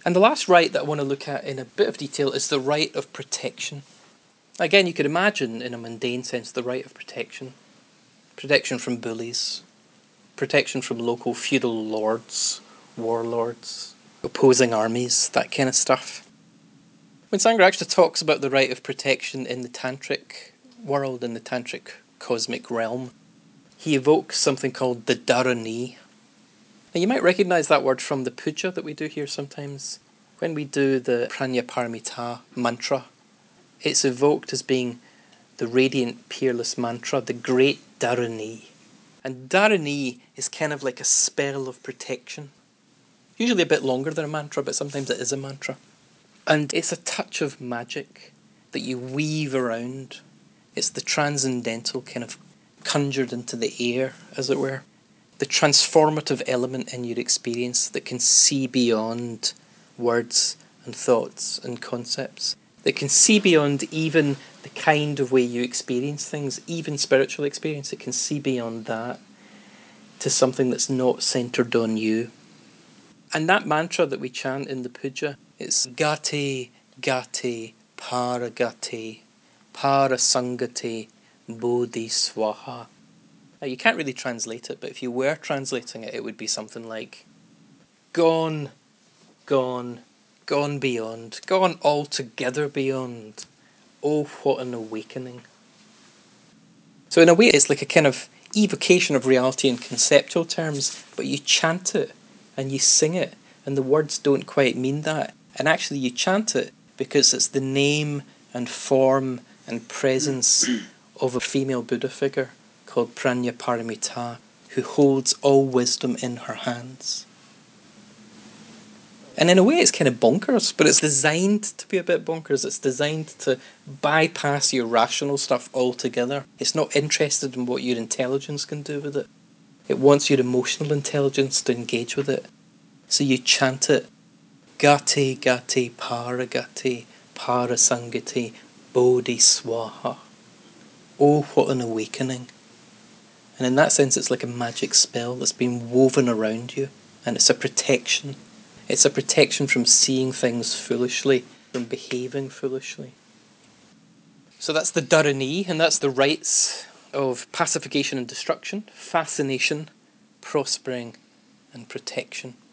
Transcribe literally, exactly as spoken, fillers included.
And the last rite that I want to look at in a bit of detail is the rite of protection. Again, you could imagine, in a mundane sense, the rite of protection. Protection from bullies. Protection from local feudal lords, warlords, opposing armies, that kind of stuff. When Sangra actually talks about the rite of protection in the tantric world, in the tantric cosmic realm, he evokes something called the Dharani. Now you might recognise that word from the puja that we do here sometimes. When we do the Prajnaparamita mantra, it's evoked as being the radiant, peerless mantra, the great Dharani. And Dharani is kind of like a spell of protection. Usually a bit longer than a mantra, but sometimes it is a mantra. And it's a touch of magic that you weave around. It's the transcendental kind of conjured into the air, as it were. The transformative element in your experience that can see beyond words and thoughts and concepts. That can see beyond even the kind of way you experience things, even spiritual experience. It can see beyond that to something that's not centred on you. And that mantra that we chant in the puja, it's Gati, Gati, Paragati, Parasangati, Bodhi Swaha. Now you can't really translate it, but if you were translating it, it would be something like gone, gone, gone beyond, gone altogether beyond. Oh, what an awakening. So in a way, it's like a kind of evocation of reality in conceptual terms, but you chant it and you sing it, and the words don't quite mean that. And actually you chant it because it's the name and form and presence of a female Buddha figure called Prajnaparamita, who holds all wisdom in her hands. And in a way it's kind of bonkers, but it's designed to be a bit bonkers. It's designed to bypass your rational stuff altogether. It's not interested in what your intelligence can do with it. It wants your emotional intelligence to engage with it. So you chant it, Gati Gati Paragati Parasangati Bodhi Swaha. Oh, what an awakening. And in that sense it's like a magic spell that's been woven around you, and it's a protection. It's a protection from seeing things foolishly, from behaving foolishly. So that's the Dharani, and that's the rites of pacification and destruction, fascination, prospering, and protection.